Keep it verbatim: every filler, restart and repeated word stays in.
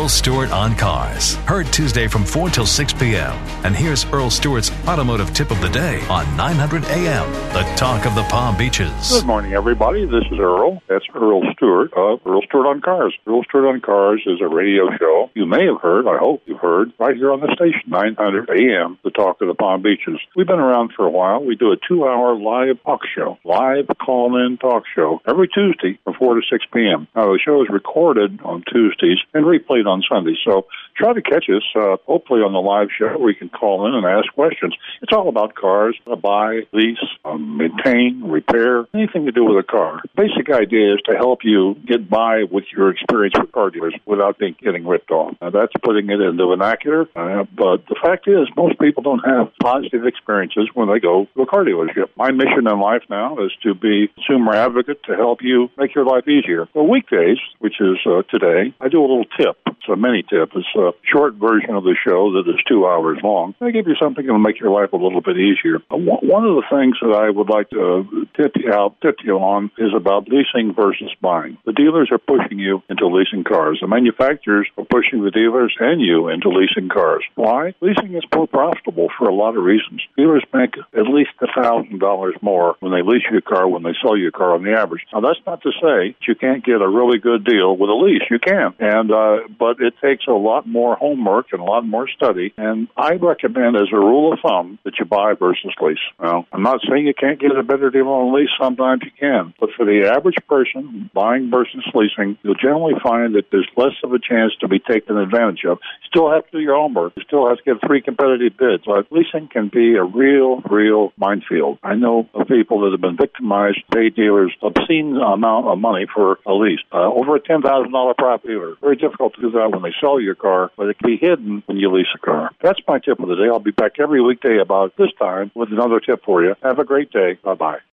Earl Stewart on Cars. Heard Tuesday from four till six p.m. And here's Earl Stewart's automotive tip of the day on nine hundred A M, the talk of the Palm Beaches. Good morning, everybody. This is Earl. That's Earl Stewart of Earl Stewart on Cars. Earl Stewart on Cars is a radio show you may have heard, I hope you've heard, right here on the station, nine hundred A M, the talk of the Palm Beaches. We've been around for a while. We do a two-hour live talk show, live call-in talk show, every Tuesday from four to six p.m. Now, the show is recorded on Tuesdays and replayed on Sundays, so try to catch us, uh, hopefully on the live show where you can call in and ask questions. It's all about cars, uh, buy, lease, um, maintain, repair, anything to do with a car. Basic idea is to help you get by with your experience with car dealers without being, getting ripped off. Now, that's putting it into vernacular, uh, but the fact is most people don't have positive experiences when they go to a car dealership. My mission in life now is to be a consumer advocate to help you make your life easier. Well, weekdays, which is uh, today, I do a little tip. It's a mini tip. It's a short version of the show that is two hours long. I give you something that will make your life a little bit easier. One of the things that I would like to tip you out, tip you on is about leasing versus buying. The dealers are pushing you into leasing cars. The manufacturers are pushing the dealers and you into leasing cars. Why? Leasing is more profitable for a lot of reasons. Dealers make at least one thousand dollars more when they lease you a car when they sell you a car on the average. Now, that's not to say that you can't get a really good deal with a lease. You can. And, uh, but it takes a lot more homework and a lot more study. And I recommend, as a rule of thumb, that you buy versus lease. Now, I'm not saying you can't get a better deal on a lease. Sometimes you can. But for the average person, buying versus leasing, you'll generally find that there's less of a chance to be taken advantage of. You still have to do your homework. You still have to get three competitive bids. But leasing can be a real, real minefield. I know of people that have been victimized, pay dealers obscene amount of money for a lease. Uh, over a ten thousand dollars prop dealer. Very difficult to do that when they sell your car, but it can be hidden when you lease a car. That's my tip of the day. I'll be back every weekday about this time with another tip for you. Have a great day. Bye-bye.